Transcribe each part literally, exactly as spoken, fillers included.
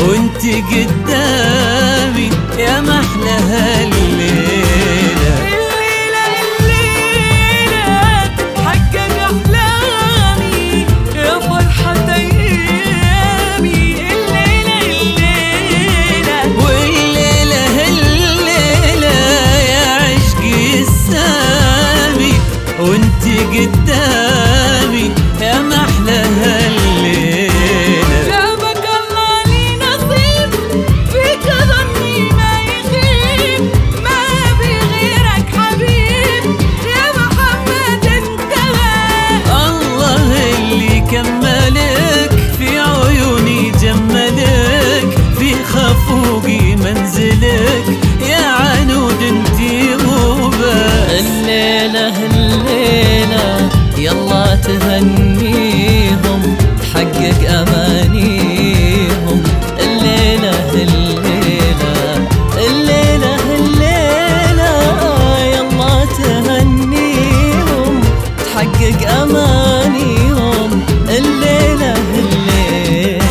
وانت قدامي يا محلى هالليلة. الليلة الليلة تتحقق أحلامي يا فرحة أيامي. الليلة الليلة والليلة هالليلة يا عشقي السامي وانت قدامي يا محلى هالليلة. جابك الله لي نصيب فيك ظني ما يخيب، ما أبي غيرك حبيب يا محمد انتهى. الله اللي كملك في عيوني جملك في خفوقي منزلك يا عنود انتي غوبة. الليلة الليلة يلا تهنيهم تحقق أمانيهم. الليلة الليلة الليلة الليلة يلا تهنيهم تحقق أمانيهم. الليلة الليلة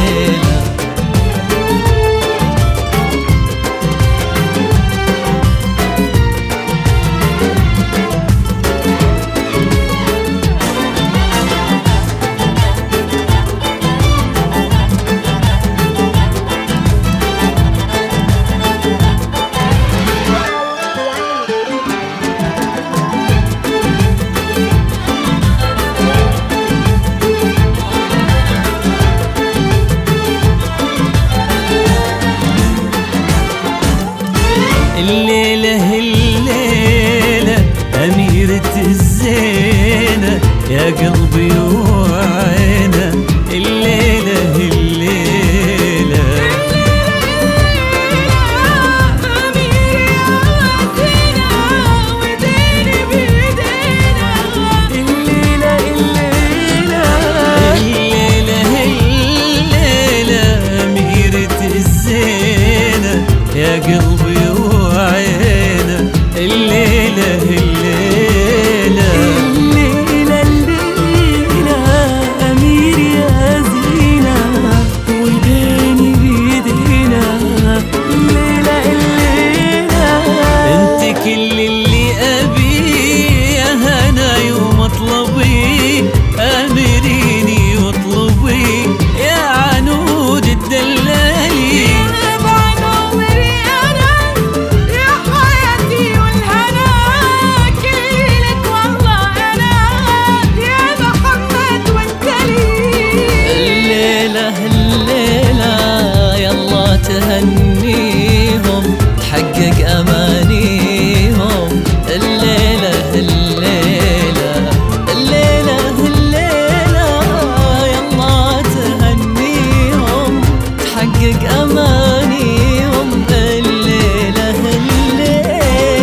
الليلة الليلة أميرة الزينة يا قلبي وعينة. الليلة الليلة الليلة الليلة الليلة الليلة أميرة الزينة يا قلبي وعينة. الليلة الليلة الليلة الليلة أمير يا زينة وديني بيدينا. الليلة الليلة انت كل اللي أبيه يا هناي ومطلبي. أمريني واطلبي يا عنود الدلالي. بعد عمري أنا يا حياتي والهنا كلك والله أنا يا محمد وانت لي. الليلة الليلة يلا تهنيهم تحقق أمانيهم. الليلة الليلة الليلة الليلة يلا تهنيهم تحقق أمانيهم. الليلة الليلة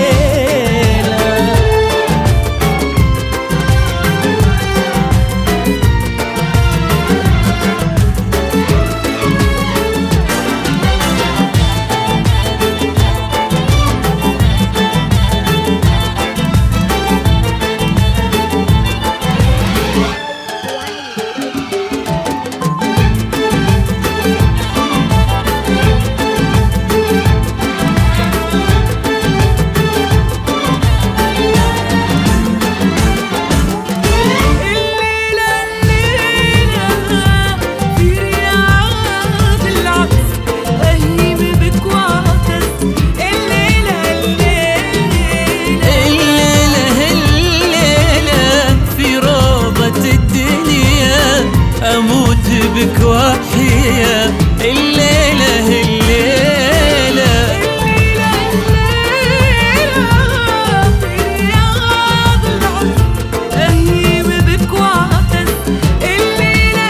الليلة الليلة في رياض العكس أهيم بك وعكس. الليلة الليلة الليلة الليلة في روضة الدنيا أموت بك وحيا. الليلة الليلة الليلة الليلة في رياض العكس أهيم بك وعكس. الليلة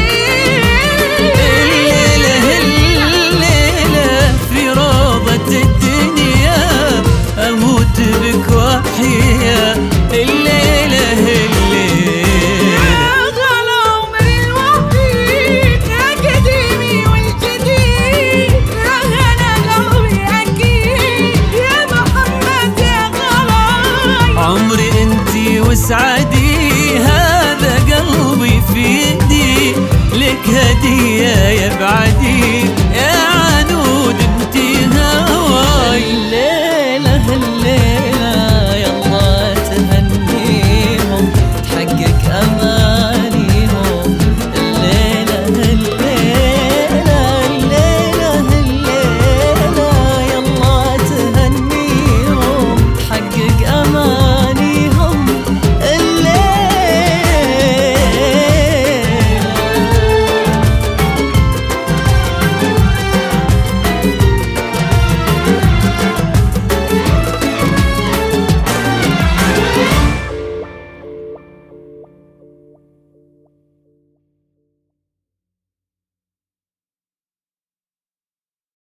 الليلة الليلة في روضة الدنيا أموت بك وحيا. الليلة الليلة يا غلا عمري الوحيد يا قديمي والجديد يا غلا قلبي أكيد يا محمد يا غلاي. عمري انتي وسعدي هذا قلبي في ايدي لك هدية يا بعدي يا